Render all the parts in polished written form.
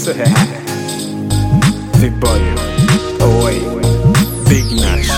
Big boy. Oh wait. Big Nash.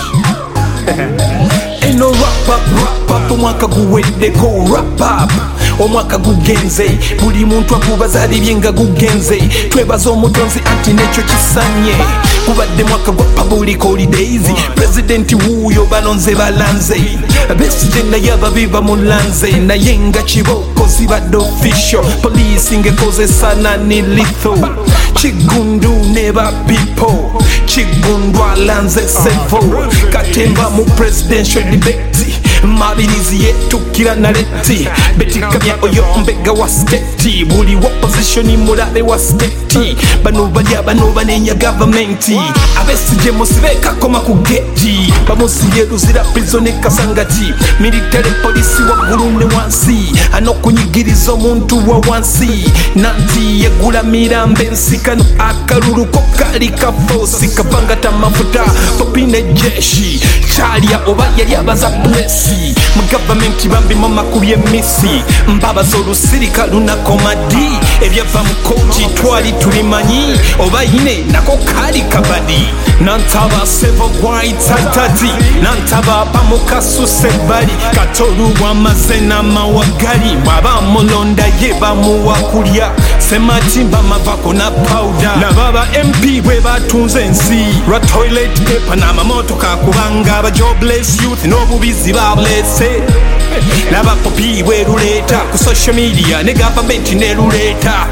Eno rap up omwaka guweddeko rap up omwaka gugenze buli muntu akubaza alibye nga gugenze twebaza omutonzi anti nekyo kisanye kubadde mwaka gwa public holidays president wuuyo balonze balanze Besigye naye ababi bamulanze naye nga kiboko zibadde official police ngekozesa ni lethal Chigundu neba people Chigundu alanze sevo Katemba mu presidential debate Mabirizi yetukira naleti Betikamya oyo mbega wa steti Buli wa position mulabe wa steti Bano balya bano banenya governmenti Abesigye musibeka koma ku geti Bamusiye luzira prison kasangati Military police wa gulune wansi Anokunyigiriza omuntu wa wansi Nanti yegula mirambe nsikano Akalulu kokali kafosi Kapangata mafuta popine jeshi Chalia oba yali abaza blessi Mu government bambi mama kubye misi Mbaba zolusirika luna komadi Ebyava mu koti twali tulimanyi Oba ine nako kali kabadi Nantaba sevo gwaita tati Nantaba pamukasu sebali Katolu wamazena mawagali Mwaba mulonda yeba muwakulya Sematimba mavako na powder Na baba MP we batunze nsi Ra toilet paper na mamotoka kubanga Aba jobless youth n'obubizi bablese Naba popi we ruleta Ku social media ne government ne ruleta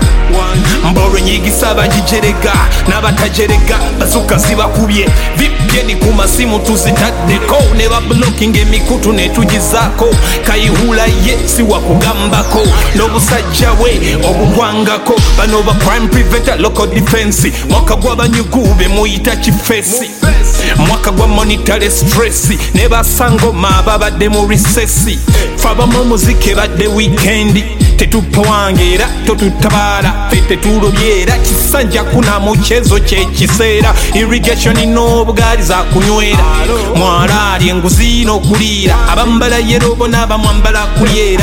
Mboro nyigisa bajijerega N'abatajerega bazuka zibakubye Vipye ni kumasimu tuzitaddeko Ne bablocking emikutu ne tugizako Kayihula ye si wakugambako N'obusajja we obugwangako Bano ba crime preventer local defense Mwaka gwa banyugube muyita kifesi Mwaka gwa monetary stress Ne basango mababadde mu recessi Faba mu muzike badde weekendi Tetupawangera totutabala Fete tulobyera kisanja kuna muchezo chekiseera Irrigation n'obugaali za kunywera Mwalali enguzi n'okulira Abambala yerobo n'abamwambala kulyera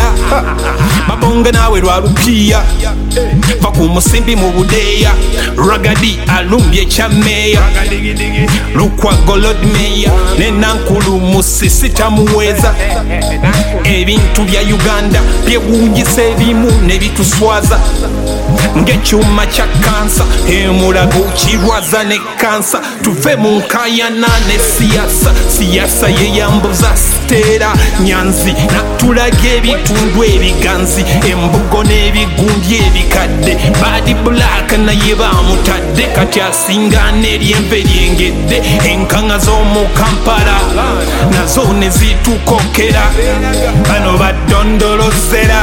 Babonga nawe lwalupiya Va ku musimbi mu budeya Ragadi alumbye kyameya Lukwago Lord Mayor Nenankulu musisi tamuweza Ebintu bya Uganda byewungisa ebimu ne bituswaza Ng'ekyuma kya kansa Emulago kirwaza ne kansa Tuve mu nkayana ne Siyasa yeyambuza siteera Nyanzi natulaga ebitundu ebiganzi Embugo n'ebigundi ebikadde Badi Black naye bamutadde Kati asinga n'eryembe lyengedde Enkanga z'omu Kampala nazo ne zitukokera Bano badondolozera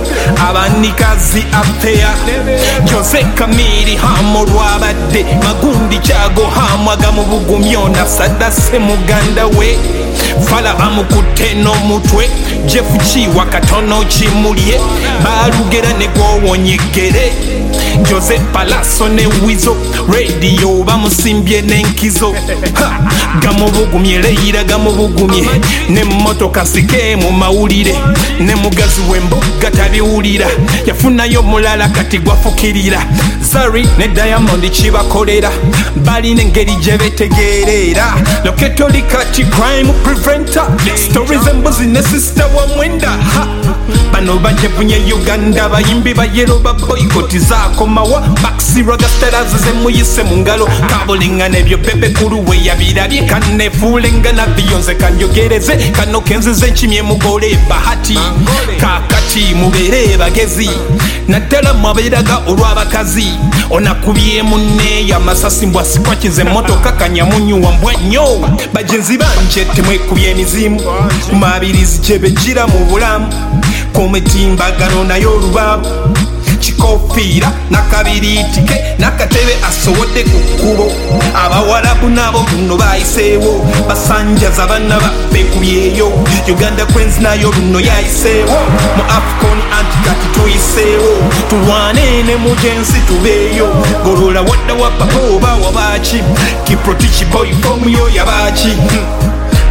Abanikazi afeya Jose Kamiri hamo lwabadde Magundi Kyago hamo agamubugumyo Nasadase muganda we Fala bamukutte n'omutwe Jeff Chiwa katono kimulye Balugera ne gwowonyegere Jose Palaso ne Wizo Radio bamusimbye n'enkizo Gamubugumye leira gamubugumye Ne motoka sike mu mawulire Ne mugazi w'emboga tabiwulira Yafunayo mulala kati gwafukirira Zari ne Diamond kibakolera Bali n'engeri gye betegeerera Loketoli kati crime preventer Stories embuzi ne sister wa mwenda Bano bajevunye Uganda bayimbi bayero ba boycott zakomawa Baxi Ragastaras ze muyise mu ngalo Kabulinga nebyo pepe kuru we yabirabye kanefulenga na Beyonce kanyogereze kano kenzize nchimye mugole bahati kakati mubere bagezi naddala mwaberaga olw'abakazi onakubye munne ya masasi mbwasi kwakize motoka kanyamunyu wambwanyo bajenzi banje temwekubye emizimu mabirizi kyebejira mu bulamu kometimbagano nayo olubabu kikofiira nakabiriitike nakatebe asobodde ku kkubo abawalabu nabo buno bayiseewo basanjaza banna babekubyeyo Uganda Queens nayo luno yayiseewo mu Afcon antikati tuyiseewo tulwane ne mujensi tubeeyo golola wadda wa papa oba wabaki kiproti kiboy fomu yo yabaki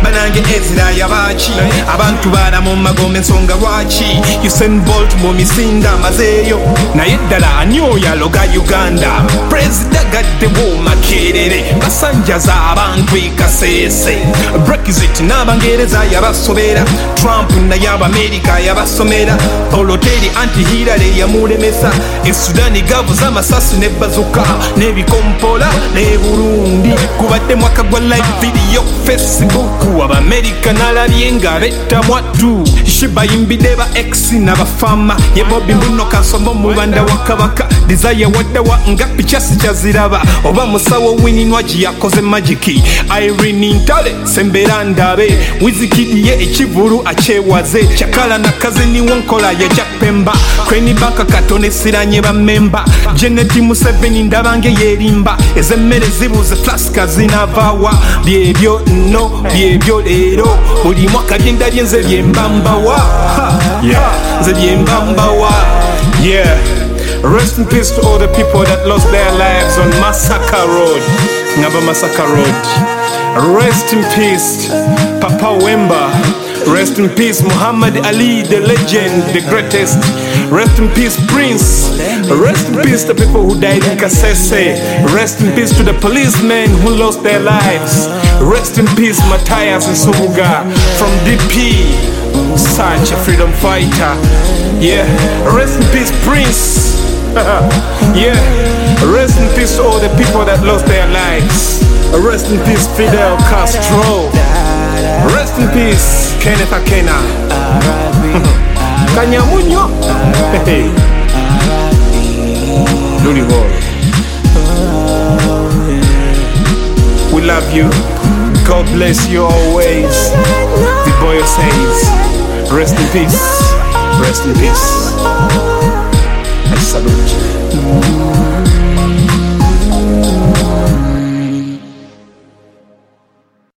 banange Ezra yabaaki abantu baala mu magombe ensonga lwaki Usain Bolt mu misinda amazeeyo naye ddala ani oyo aloga Uganda President gaddewo Makerere basanjaza abantu ekaseese Brexit n'Abangereza yabasobera Trump naye Abamerika yabasomera Oloteri anti-Hillary yamulemesa Esudani gavuza amasasi ne bazuka n'ebikompola ne Burundi kubadde mwaka gwa live video Facebook Abamerika nalabye nga betta mwattu shibayimbide ba ex n'abafama ye Bobby Mbuno kasombo mu banda wa Kabaka Desire waddawa nga pichasi kyaziraba oba musawo wininwa yakoze magiki Irene Ntale sembera ndabe Wizkid ye ekivulu akyewaze Chakala na kazini wonkola ya Jack Pemba Kweni Banka Katone siranye ba memba Janet Museveni ndabange yerimba ezemmere zibuze flaska zinavawa byebyo no byebyo lero buli mwaka byenda byenze byembambawa nze byembambawa Rest in peace to all the people that lost their lives on Massacre Road, Ngaba Massacre Road. Rest in peace, Papa Wemba. Rest in peace, Muhammad Ali, the legend, the greatest. Rest in peace, Prince. Rest in peace to people who died in Kasese. Rest in peace to the policemen who lost their lives. Rest in peace, Matthias and Subuga from DP. Such a freedom fighter. Rest in peace, Prince. Rest in peace to all the people that lost their lives. Rest in peace, Fidel Castro. Rest in peace, Kenneth Akena. Kanyamunyo. We love you. God bless you always. The boy says, rest in peace. Rest in peace. I salute you.